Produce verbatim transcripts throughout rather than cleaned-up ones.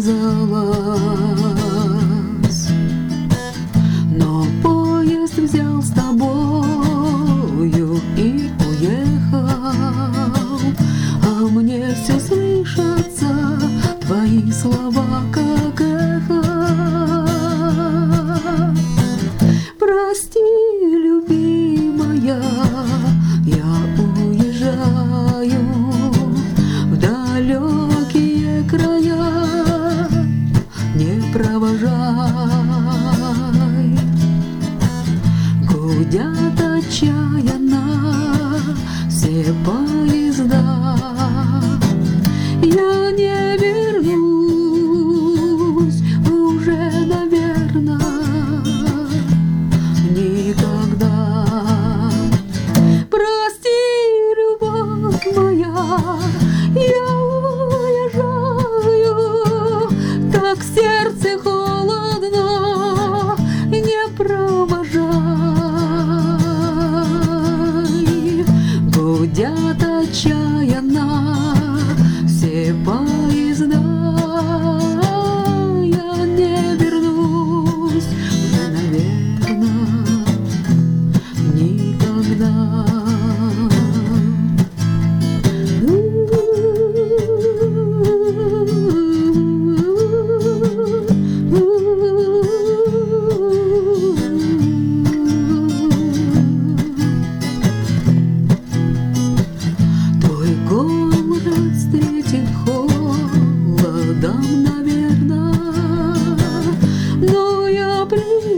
отказалась, но поезд взял с тобою и уехал, а мне все слышатся твои слова, как эхо. Прости, любимая, я уезжаю в далекие края, не провожай. Гудят отчаянно все поезда, я не вернусь уже, наверно, никогда. Прости, любовь моя, я уезжаю, так сердце холодно, не провожай. Гудят отчаянно все поезда, я не вернусь уже, наверно, никогда. Твой город встретит холодом, наверно, но я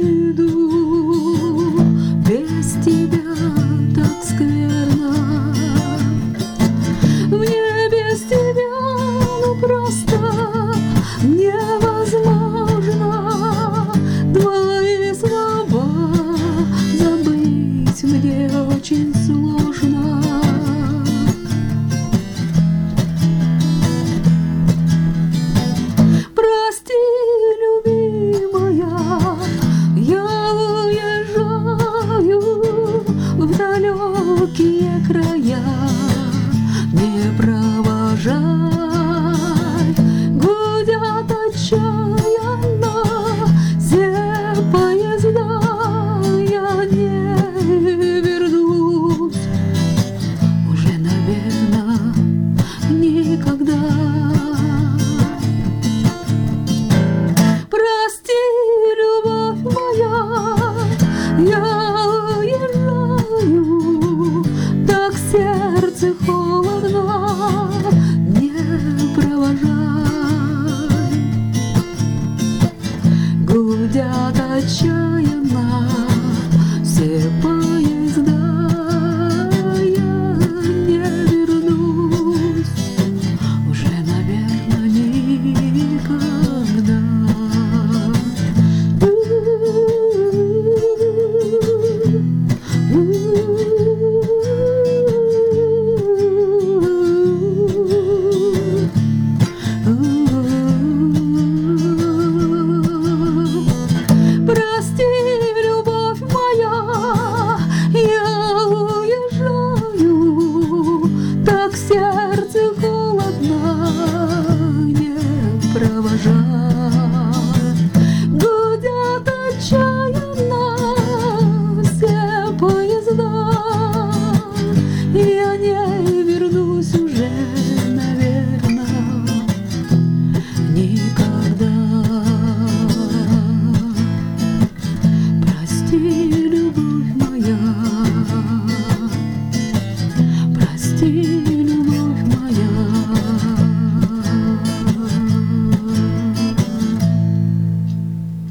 приду без тебя, так скверно. Мне без тебя ну просто невозможно. Твои слова забыть мне очень сложно. Прости, любимая, я уезжаю в далекие края, не провожай. Гудят отчаянно все поезда, я не вернусь уже, наверно, никогда. Прости, любовь моя, я уезжаю, так сердце холодно, не провожай. Гудят отчаянно все поезда, я не вернусь уже, наверно, никогда. Прости, любовь моя, я уезжаю, так сердце холодно, не провожай. Гудят отчаянно все поезда, я не вернусь уже, наверно, никогда. Прости, любовь моя, прости.